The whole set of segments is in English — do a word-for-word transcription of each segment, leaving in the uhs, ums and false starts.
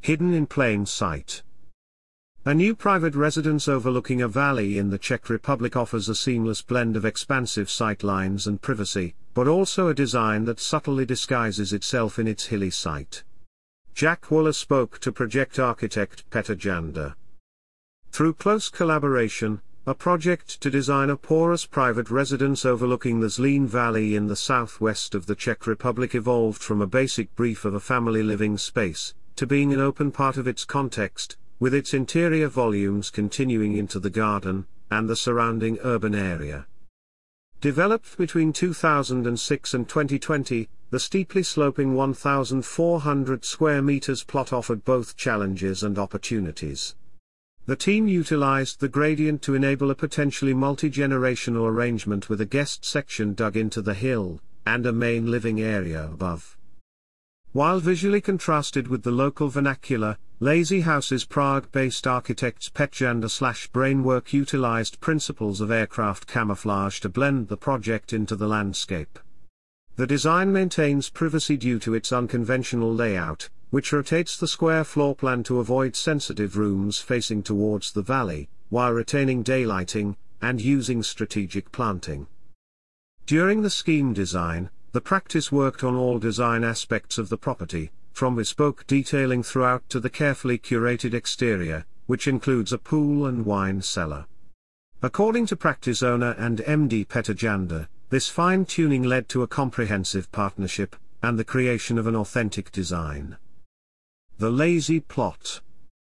hidden in plain sight. A new private residence overlooking a valley in the Czech Republic offers a seamless blend of expansive sightlines and privacy, but also a design that subtly disguises itself in its hilly site. Jack Wooler spoke to project architect Petr Janda. Through close collaboration, a project to design a porous private residence overlooking the Zlín Valley in the southwest of the Czech Republic evolved from a basic brief of a family living space, to being an open part of its context, with its interior volumes continuing into the garden and the surrounding urban area. Developed between two thousand six and twenty twenty, the steeply sloping one thousand four hundred square meters plot offered both challenges and opportunities. The team utilized the gradient to enable a potentially multi-generational arrangement with a guest section dug into the hill, and a main living area above. While visually contrasted with the local vernacular, Lazy House's Prague-based architects Petr Janda/Brainwork utilized principles of aircraft camouflage to blend the project into the landscape. The design maintains privacy due to its unconventional layout, which rotates the square floor plan to avoid sensitive rooms facing towards the valley, while retaining daylighting, and using strategic planting. During the scheme design, the practice worked on all design aspects of the property, from bespoke detailing throughout to the carefully curated exterior, which includes a pool and wine cellar. According to practice owner and M D Petr Janda, this fine-tuning led to a comprehensive partnership, and the creation of an authentic design. The Lazy Plot.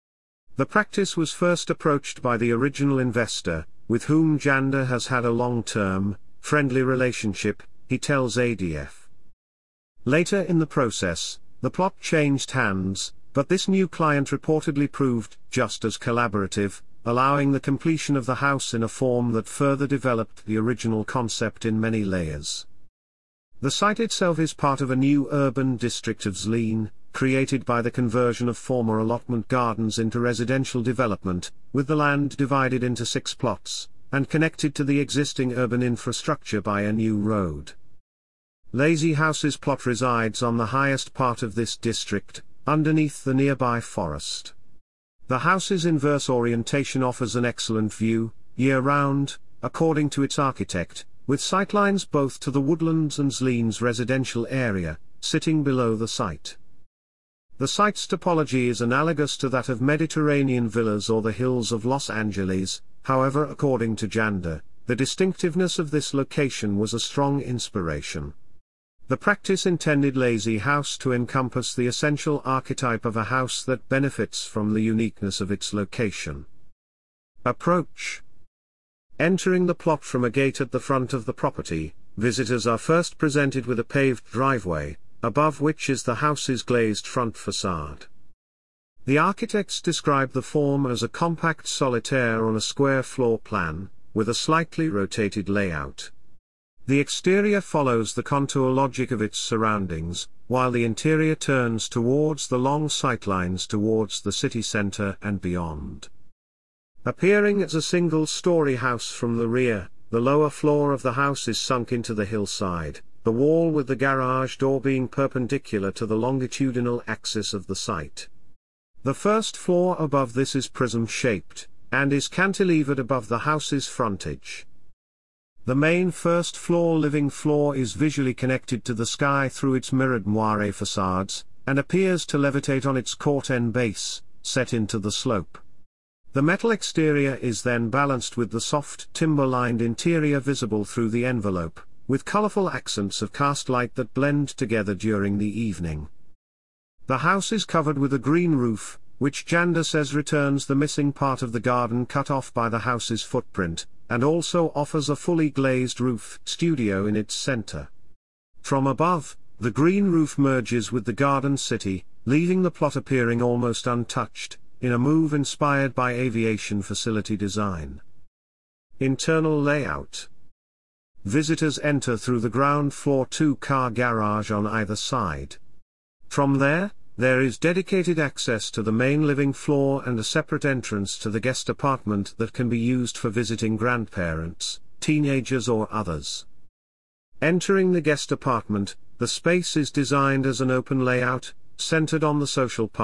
The practice was first approached by the original investor, with whom Janda has had a long-term, friendly relationship, he tells A D F. Later in the process, the plot changed hands, but this new client reportedly proved just as collaborative, allowing the completion of the house in a form that further developed the original concept in many layers. The site itself is part of a new urban district of Zlín, created by the conversion of former allotment gardens into residential development, with the land divided into six plots, and connected to the existing urban infrastructure by a new road. Lazy House's plot resides on the highest part of this district, underneath the nearby forest. The house's inverse orientation offers an excellent view, year-round, according to its architect, with sightlines both to the woodlands and Zlín's residential area, sitting below the site. The site's topology is analogous to that of Mediterranean villas or the hills of Los Angeles. However, according to Janda, the distinctiveness of this location was a strong inspiration. The practice intended Lazy House to encompass the essential archetype of a house that benefits from the uniqueness of its location. Approach. Entering the plot from a gate at the front of the property, visitors are first presented with a paved driveway, above which is the house's glazed front facade. The architects describe the form as a compact solitaire on a square floor plan, with a slightly rotated layout. The exterior follows the contour logic of its surroundings, while the interior turns towards the long sightlines towards the city center and beyond. Appearing as a single-story house from the rear, the lower floor of the house is sunk into the hillside, the wall with the garage door being perpendicular to the longitudinal axis of the site. The first floor above this is prism-shaped, and is cantilevered above the house's frontage. The main first-floor living floor is visually connected to the sky through its mirrored moire facades, and appears to levitate on its court-end base, set into the slope. The metal exterior is then balanced with the soft timber-lined interior visible through the envelope, with colorful accents of cast light that blend together during the evening. The house is covered with a green roof, which Janda says returns the missing part of the garden cut off by the house's footprint, and also offers a fully glazed roof studio in its center. From above, the green roof merges with the garden city, leaving the plot appearing almost untouched, in a move inspired by aviation facility design. Internal layout. Visitors enter through the ground floor two-car garage on either side. From there, there is dedicated access to the main living floor and a separate entrance to the guest apartment that can be used for visiting grandparents, teenagers or others. Entering the guest apartment, the space is designed as an open layout, centered on the social part,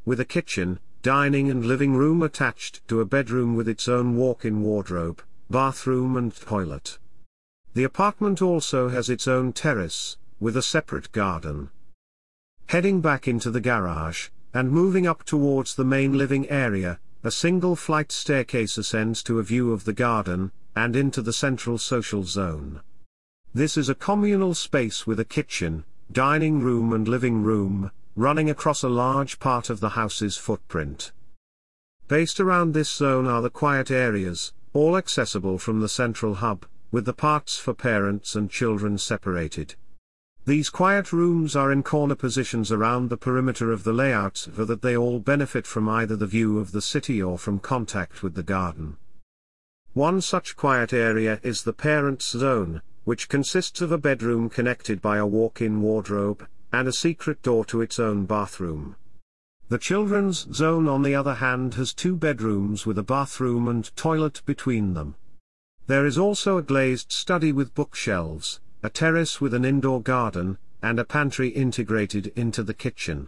with a kitchen, dining and living room attached to a bedroom with its own walk-in wardrobe, bathroom and toilet. The apartment also has its own terrace, with a separate garden. Heading back into the garage, and moving up towards the main living area, a single flight staircase ascends to a view of the garden, and into the central social zone. This is a communal space with a kitchen, dining room and living room, running across a large part of the house's footprint. Based around this zone are the quiet areas, all accessible from the central hub, with the parts for parents and children separated. These quiet rooms are in corner positions around the perimeter of the layout so that they all benefit from either the view of the city or from contact with the garden. One such quiet area is the parents' zone, which consists of a bedroom connected by a walk-in wardrobe, and a secret door to its own bathroom. The children's zone on the other hand has two bedrooms with a bathroom and toilet between them. There is also a glazed study with bookshelves, a terrace with an indoor garden, and a pantry integrated into the kitchen.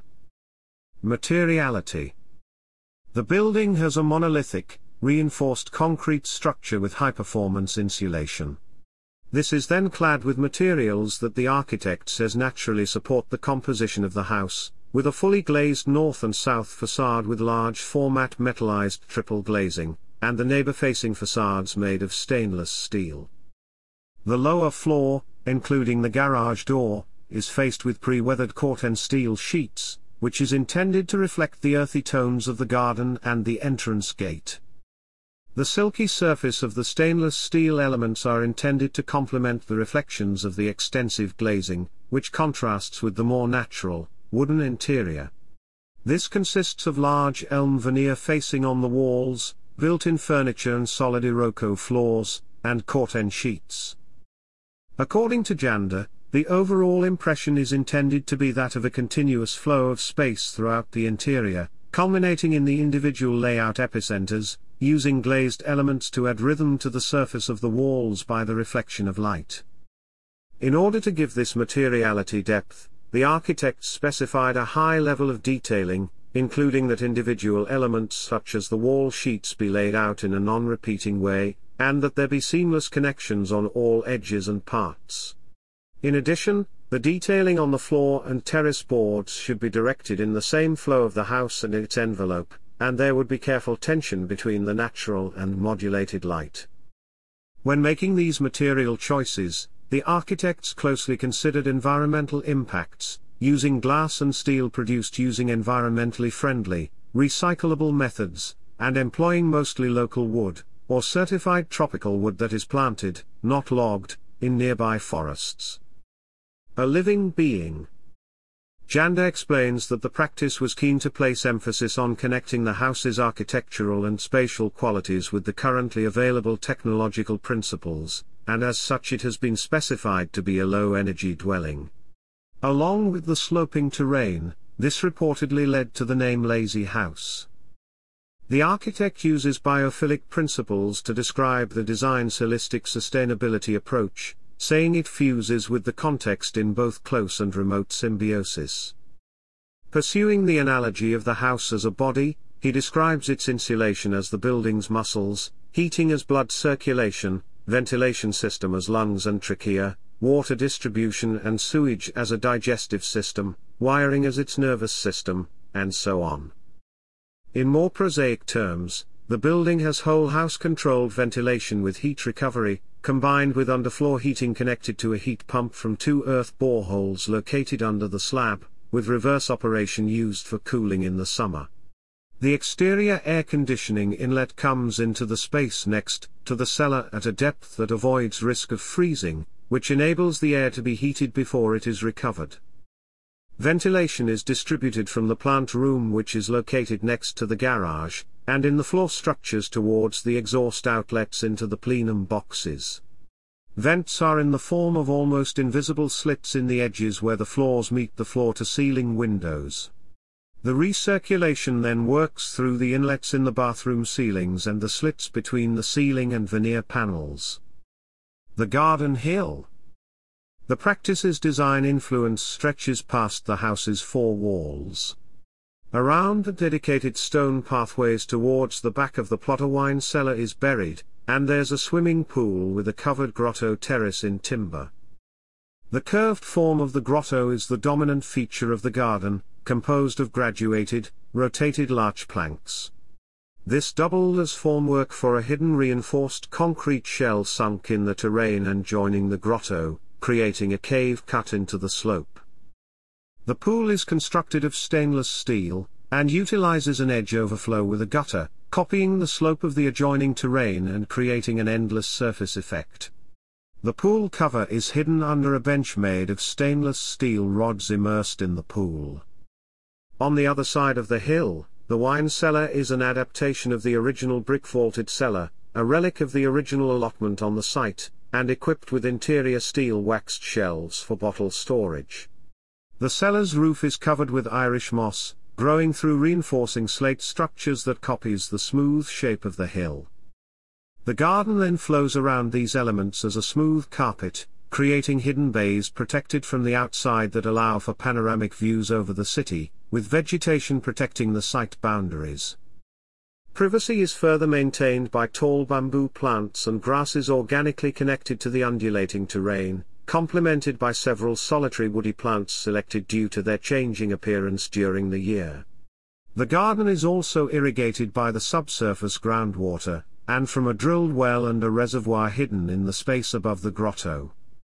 Materiality. The building has a monolithic, reinforced concrete structure with high-performance insulation. This is then clad with materials that the architect says naturally support the composition of the house, with a fully glazed north and south facade with large format metallized triple glazing, and the neighbor-facing facades made of stainless steel. The lower floor, including the garage door, is faced with pre-weathered corten steel sheets, which is intended to reflect the earthy tones of the garden and the entrance gate. The silky surface of the stainless steel elements are intended to complement the reflections of the extensive glazing, which contrasts with the more natural, wooden interior. This consists of large elm veneer facing on the walls, built-in furniture and solid Iroko floors, and corten sheets. According to Janda, the overall impression is intended to be that of a continuous flow of space throughout the interior, culminating in the individual layout epicenters, using glazed elements to add rhythm to the surface of the walls by the reflection of light. In order to give this materiality depth, the architect specified a high level of detailing, including that individual elements such as the wall sheets be laid out in a non-repeating way, and that there be seamless connections on all edges and parts. In addition, the detailing on the floor and terrace boards should be directed in the same flow of the house and its envelope, and there would be careful tension between the natural and modulated light. When making these material choices, the architects closely considered environmental impacts, using glass and steel produced using environmentally friendly, recyclable methods, and employing mostly local wood, or certified tropical wood that is planted, not logged, in nearby forests. A living being. Janda explains that the practice was keen to place emphasis on connecting the house's architectural and spatial qualities with the currently available technological principles, and as such it has been specified to be a low-energy dwelling. Along with the sloping terrain, this reportedly led to the name Lazy House. The architect uses biophilic principles to describe the design's holistic sustainability approach, saying it fuses with the context in both close and remote symbiosis. Pursuing the analogy of the house as a body, he describes its insulation as the building's muscles, heating as blood circulation, ventilation system as lungs and trachea, water distribution and sewage as a digestive system, wiring as its nervous system, and so on. In more prosaic terms, the building has whole house controlled ventilation with heat recovery, combined with underfloor heating connected to a heat pump from two earth boreholes located under the slab, with reverse operation used for cooling in the summer. The exterior air conditioning inlet comes into the space next to the cellar at a depth that avoids risk of freezing, which enables the air to be heated before it is recovered. Ventilation is distributed from the plant room, which is located next to the garage, and in the floor structures towards the exhaust outlets into the plenum boxes. Vents are in the form of almost invisible slits in the edges where the floors meet the floor-to-ceiling windows. The recirculation then works through the inlets in the bathroom ceilings and the slits between the ceiling and veneer panels. The garden hill. The practice's design influence stretches past the house's four walls. Around the dedicated stone pathways towards the back of the plot a wine cellar is buried, and there's a swimming pool with a covered grotto terrace in timber. The curved form of the grotto is the dominant feature of the garden, composed of graduated, rotated larch planks. This doubled as formwork for a hidden reinforced concrete shell sunk in the terrain and joining the grotto, creating a cave cut into the slope. The pool is constructed of stainless steel, and utilizes an edge overflow with a gutter, copying the slope of the adjoining terrain and creating an endless surface effect. The pool cover is hidden under a bench made of stainless steel rods immersed in the pool. On the other side of the hill, the wine cellar is an adaptation of the original brick-vaulted cellar, a relic of the original allotment on the site, and equipped with interior steel waxed shelves for bottle storage. The cellar's roof is covered with Irish moss, growing through reinforcing slate structures that copies the smooth shape of the hill. The garden then flows around these elements as a smooth carpet, creating hidden bays protected from the outside that allow for panoramic views over the city, with vegetation protecting the site boundaries. Privacy is further maintained by tall bamboo plants and grasses organically connected to the undulating terrain, complemented by several solitary woody plants selected due to their changing appearance during the year. The garden is also irrigated by the subsurface groundwater, and from a drilled well and a reservoir hidden in the space above the grotto.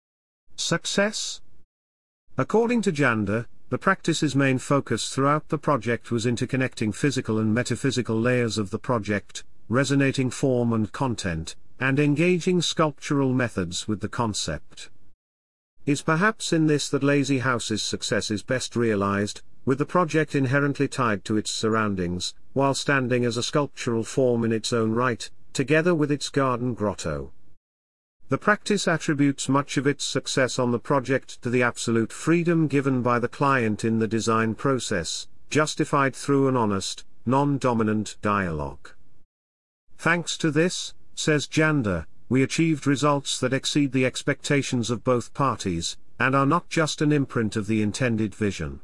Success? According to Janda, the practice's main focus throughout the project was interconnecting physical and metaphysical layers of the project, resonating form and content, and engaging sculptural methods with the concept. It's perhaps in this that Lazy House's success is best realized, with the project inherently tied to its surroundings, while standing as a sculptural form in its own right, together with its garden grotto. The practice attributes much of its success on the project to the absolute freedom given by the client in the design process, justified through an honest, non-dominant dialogue. Thanks to this, says Janda, we achieved results that exceed the expectations of both parties, and are not just an imprint of the intended vision.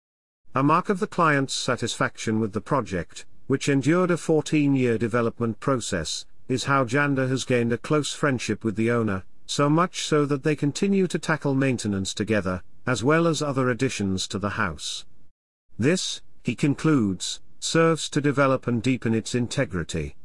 A mark of the client's satisfaction with the project, which endured a fourteen-year development process, is how Janda has gained a close friendship with the owner, so much so that they continue to tackle maintenance together, as well as other additions to the house. This, he concludes, serves to develop and deepen its integrity.